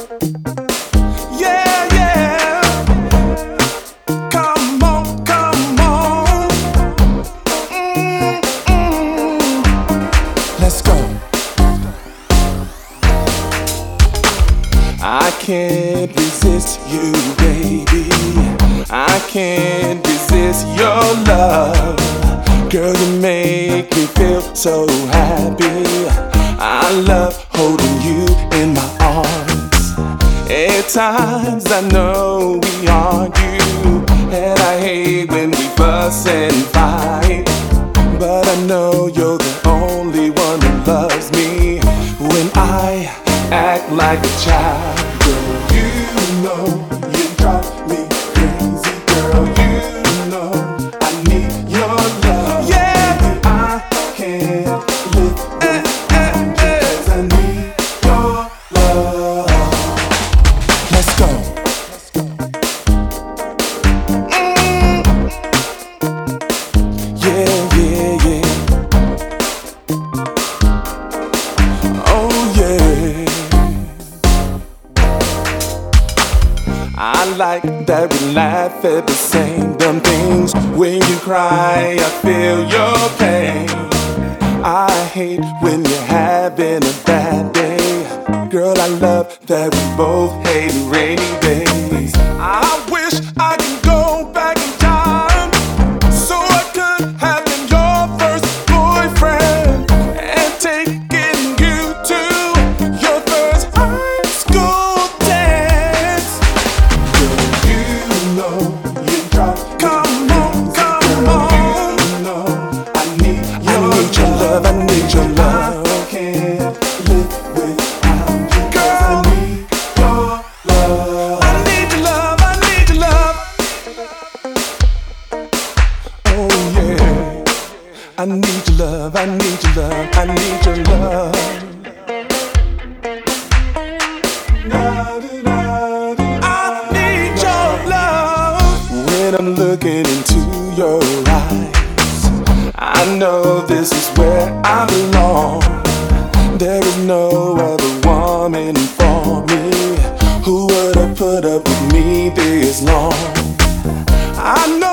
Yeah, yeah. Come on, come on. Mm-mm. Let's go. I can't resist you, baby. I can't resist your love. Girl, you make me feel so happy. I love holding you in my arms. At times I know we argue, and I hate when we fuss and fight. But I know you're the only one who loves me. When I act like a child, girl, you know you drive me crazy, girl. You know I need your love. Yeah, I can't live without you, 'cause I need your love. Let's go. Yeah, yeah, yeah. Oh yeah. I like that we laugh at the same dumb things. When you cry, I feel your pain. I hate when you're having a bad day. Girl, I love that we both hate rainy days. I wish I could go back in time, so I could have been your first boyfriend and taken you to your first high school dance. Girl, you know you drive me crazy. Come on. You know I need your love. I need your love. I can't live without you, 'cause I need your love. I need your love. I need your love. Oh yeah. I need your love. I need your love. I need your love. I need your love. When I'm looking into your eyes, I know this is where I belong. There is no other woman for me who would have put up with me this long. I know